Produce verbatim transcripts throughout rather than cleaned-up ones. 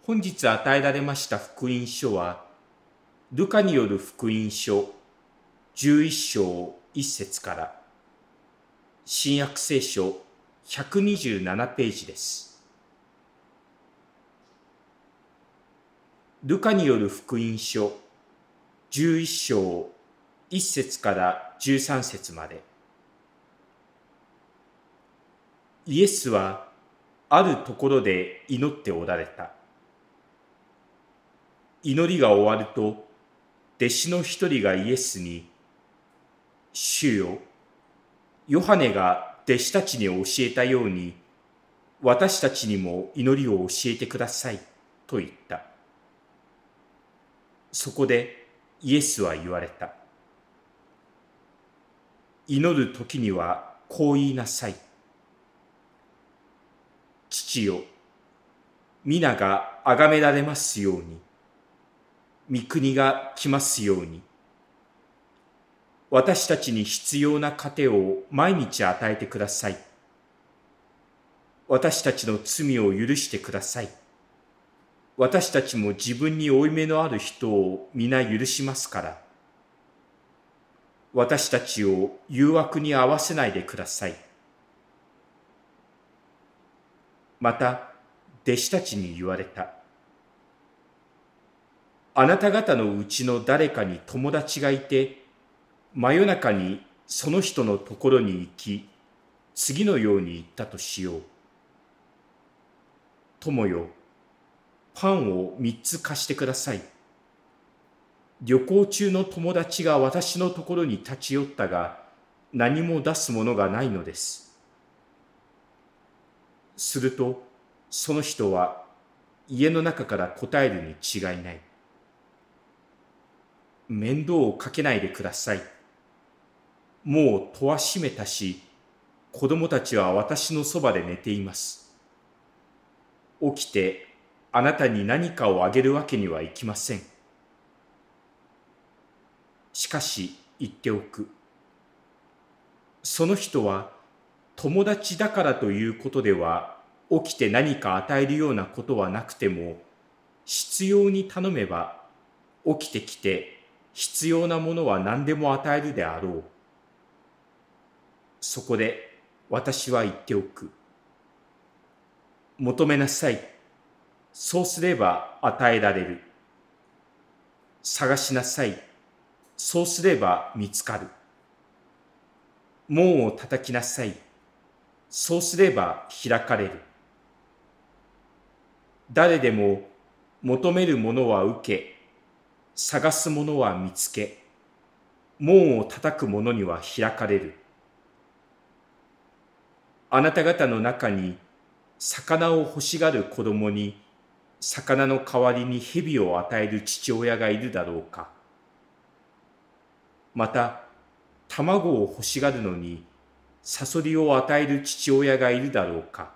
本日与えられました福音書は、ルカによる福音書じゅういっ章いっ節から、新約聖書ひゃくにじゅうななページです。ルカによる福音書じゅういっ章いっ節からじゅうさん節まで。イエスはあるところで祈っておられた。祈りが終わると、弟子の一人がイエスに、主よ、ヨハネが弟子たちに教えたように、私たちにも祈りを教えてください、と言った。そこでイエスは言われた。祈る時にはこう言いなさい。父よ、皆が崇められますように。御国が来ますように。私たちに必要な糧を毎日与えてください。私たちの罪を許してください。私たちも自分に負い目のある人を皆許しますから。私たちを誘惑に合わせないでください。また、弟子たちに言われた。あなた方のうちの誰かに友達がいて、真夜中にその人のところに行き、次のように言ったとしよう。友よ、パンを三つ貸してください。旅行中の友達が私のところに立ち寄ったが、何も出すものがないのです。すると、その人は家の中から答えるに違いない。面倒をかけないでください。もう戸は閉めたし、子供たちは私のそばで寝ています。起きてあなたに何かをあげるわけにはいきません。しかし言っておく。その人は友達だからということでは、起きて何か与えるようなことはなくても、必要に頼めば起きてきて必要なものは何でも与えるであろう。そこで私は言っておく。求めなさい。そうすれば与えられる。探しなさい。そうすれば見つかる。門を叩きなさい。そうすれば開かれる。誰でも求めるものは受け、探すものは見つけ、門を叩く者には開かれる。あなた方の中に魚を欲しがる子供に魚の代わりに蛇を与える父親がいるだろうか。また、卵を欲しがるのにサソリを与える父親がいるだろうか。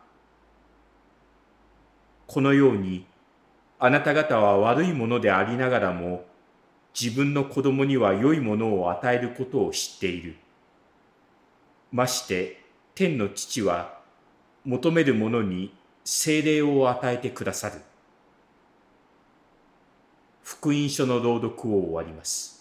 このように、あなた方は悪いものでありながらも、自分の子供には良いものを与えることを知っている。まして、天の父は、求める者に聖霊を与えてくださる。福音書の朗読を終わります。